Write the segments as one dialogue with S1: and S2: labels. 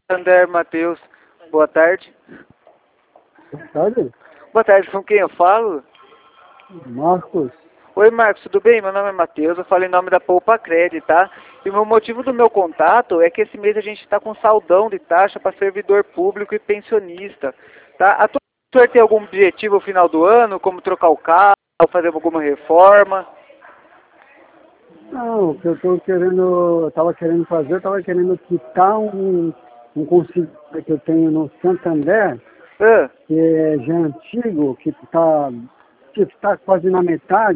S1: Santander, Matheus. Boa tarde.
S2: Boa tarde,
S1: Boa tarde, com quem eu falo?
S2: Marcos.
S1: Oi, Marcos, tudo bem? Meu nome é Matheus, eu falo em nome da Poupa Cred, tá? E o motivo do meu contato é que esse mês a gente está com saldão de taxa para servidor público e pensionista, tá? O senhor tem algum objetivo no final do ano, como trocar o carro, fazer alguma reforma?
S2: Não, o que eu estava querendo fazer, eu estava querendo quitar um consignado que eu tenho no Santander,
S1: Ah,
S2: que é já antigo, que tá quase na metade,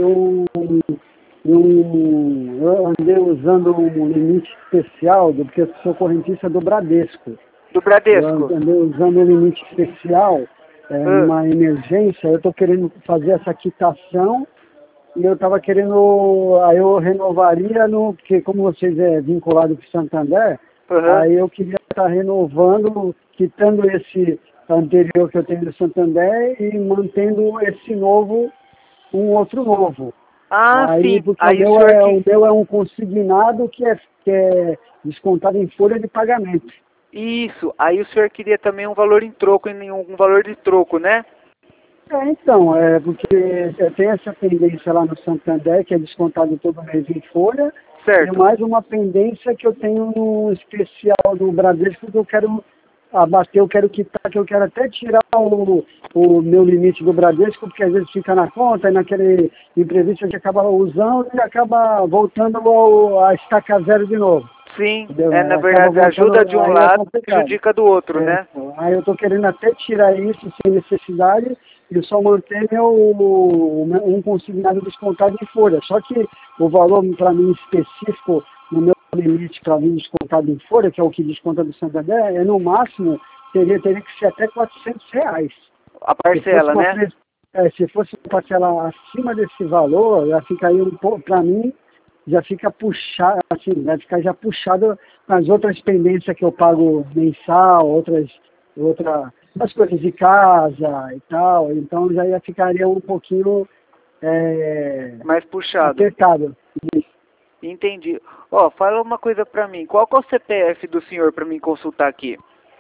S2: eu andei usando um limite especial, porque eu sou correntista do Bradesco.
S1: do
S2: Eu
S1: Bradesco.
S2: andei usando um limite especial,
S1: Ah,
S2: numa emergência, eu estou querendo fazer essa quitação. E eu estava querendo, aí eu renovaria, porque como vocês é vinculado com o Santander,
S1: aham.
S2: aí eu queria estar renovando, quitando esse anterior que eu tenho do Santander e mantendo esse novo, um outro novo.
S1: Ah,
S2: Aí,
S1: sim.
S2: porque
S1: Aí o senhor
S2: o
S1: que...
S2: meu é um consignado que é descontado em folha de pagamento.
S1: Isso. Aí o senhor queria também um valor em troco, um valor de troco, né?
S2: Então, porque tem essa pendência lá no Santander, que é descontado todo mês em folha, e
S1: Certo.
S2: mais uma pendência que eu tenho no especial do Bradesco, que eu quero abater, eu quero quitar, que eu quero até tirar o meu limite do Bradesco, porque às vezes fica na conta, e naquele imprevisto a gente acaba usando e acaba voltando a estaca zero de novo.
S1: Sim,
S2: Entendeu?
S1: na
S2: Acaba
S1: verdade ajuda
S2: voltando,
S1: de um
S2: aí é
S1: lado e
S2: complicado.
S1: prejudica do outro, né?
S2: Pô. Aí eu estou querendo até tirar isso sem necessidade e só manter um consignado descontado em folha. Só que o valor para mim específico no meu limite para mim descontado em folha, que é o que desconta do Santander, no máximo teria que ser até R$ 400.
S1: A
S2: Se fosse
S1: parcela, né?
S2: se fosse uma parcela acima desse valor, já ficaria um pouco, para mim, já fica puxado, assim, vai ficar já puxado nas outras pendências que eu pago mensal, as coisas de casa e tal, então ficaria um pouquinho
S1: Mais puxado.
S2: apertado.
S1: Entendi. Ó, fala uma coisa pra mim. Qual que é o CPF do senhor pra mim consultar aqui?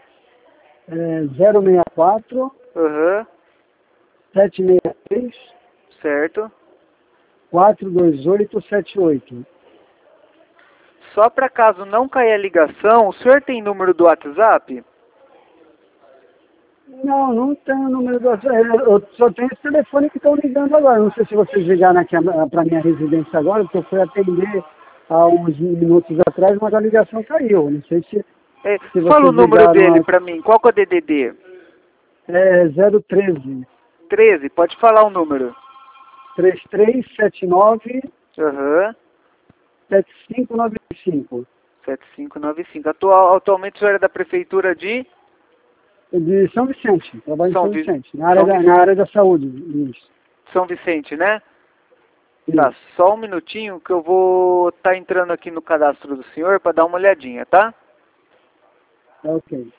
S2: 064
S1: Aham,
S2: 763
S1: certo.
S2: 42878.
S1: Só pra caso não caia a ligação, o senhor tem número do WhatsApp?
S2: Não, não tenho o número do eu só tenho esse telefone que estão ligando agora. Não sei se vocês ligaram aqui para minha residência agora, porque eu fui atender há uns minutos atrás, mas a ligação caiu. Não sei
S1: É,
S2: se
S1: fala o
S2: vocês
S1: número
S2: ligaram
S1: dele pra mim. Qual que é o DDD?
S2: 013
S1: 13, pode falar o número.
S2: 3379
S1: Aham,
S2: 7595.
S1: 7595. Atualmente o senhor é da prefeitura de
S2: De São Vicente, trabalho em
S1: São,
S2: São
S1: Vi...
S2: Vicente,
S1: São, Vic...
S2: na área da saúde. Isso.
S1: São Vicente, né? Tá,
S2: Isso.
S1: só um minutinho que eu vou estar entrando aqui no cadastro do senhor para dar uma olhadinha, tá?
S2: Tá ok.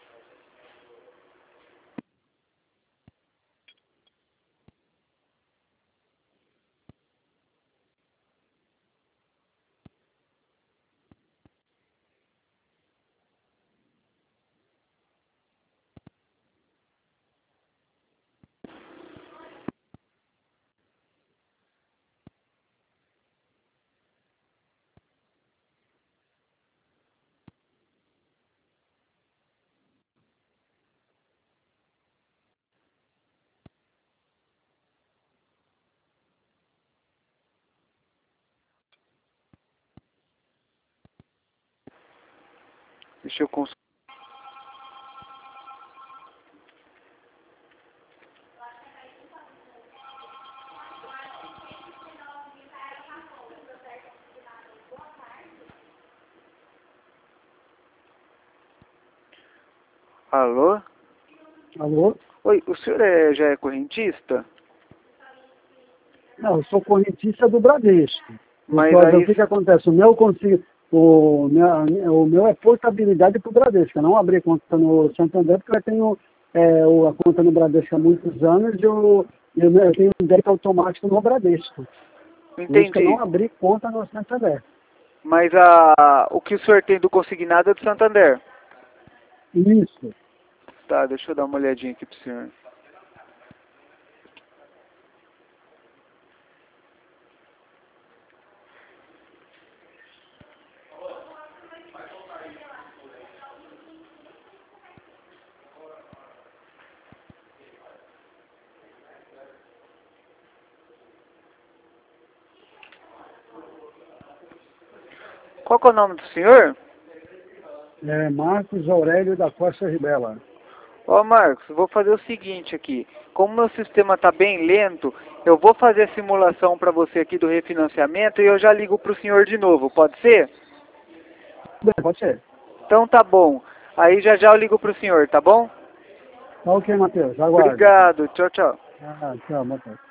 S1: Deixa eu consultar. Alô?
S2: Alô?
S1: Oi, o senhor já é correntista?
S2: Não, eu sou correntista do Bradesco.
S1: Mas aí...
S2: O que acontece? O meu é portabilidade para o Bradesco. Eu não abri conta no Santander porque eu tenho a conta no Bradesco há muitos anos e eu tenho um débito automático no Bradesco. Por isso que eu
S1: Entendi.
S2: não abri conta no Santander.
S1: Mas o que o senhor tem do consignado é do Santander.
S2: Isso.
S1: Tá, deixa eu dar uma olhadinha aqui pro senhor. Qual que é o nome do senhor?
S2: É Marcos Aurélio da Costa Ribela.
S1: Ó, Marcos, vou fazer o seguinte aqui. Como meu sistema está bem lento, eu vou fazer a simulação para você aqui do refinanciamento e eu já ligo para o senhor de novo, pode ser?
S2: Bem, pode ser.
S1: Então tá bom. Aí já já eu ligo para o senhor, tá bom?
S2: Tá ok, Matheus. Aguardo.
S1: Obrigado, tchau, tchau.
S2: Tchau, boa tarde.